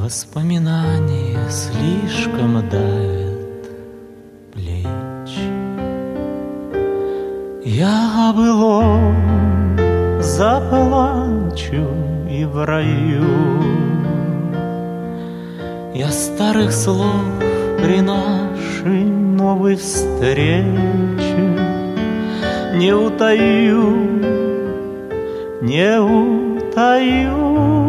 Воспоминания слишком давят плечи. Я о былом заплачу и в раю. Я старых слов при нашей новой встрече не утаю, не утаю.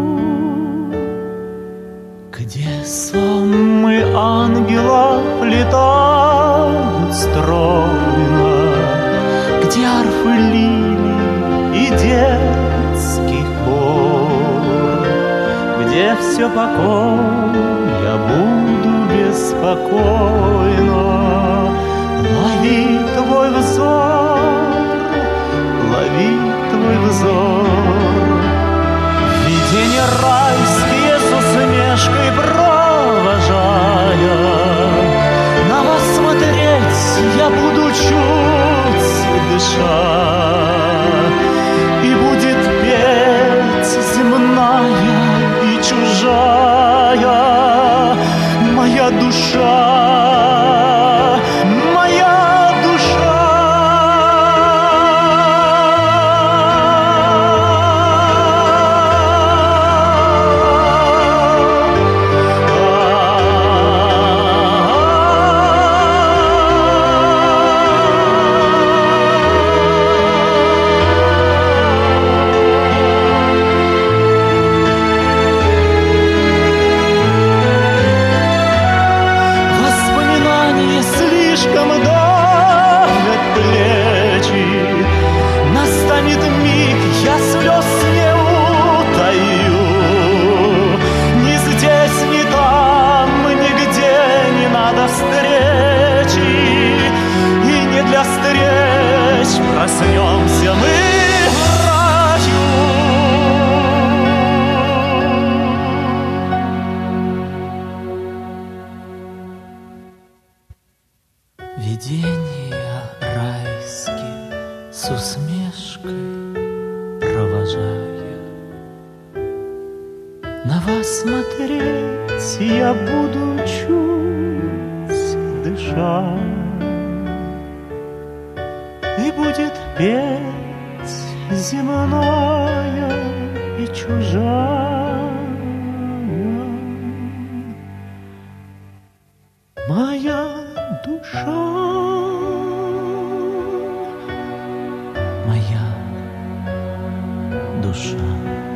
Где сонмы ангелов летают стройно, где арфы лилий и детский хор, где все покой, я буду беспокойно ловить твой взор, ловить твой взор. Видения райские с усмешкой провожая, на вас смотреть я буду чуть дыша, и будет петь земная и чужая моя душа, моя душа. Слишком давят плечи, настанет миг, я слез не утаю. Ни здесь, ни там, нигде не надо встречи, и не для встреч проснемся мы в раю. Видения райские с усмешкой провожая, на вас смотреть я буду чуть дыша, и будет петь земная и чужая моя душа, моя душа.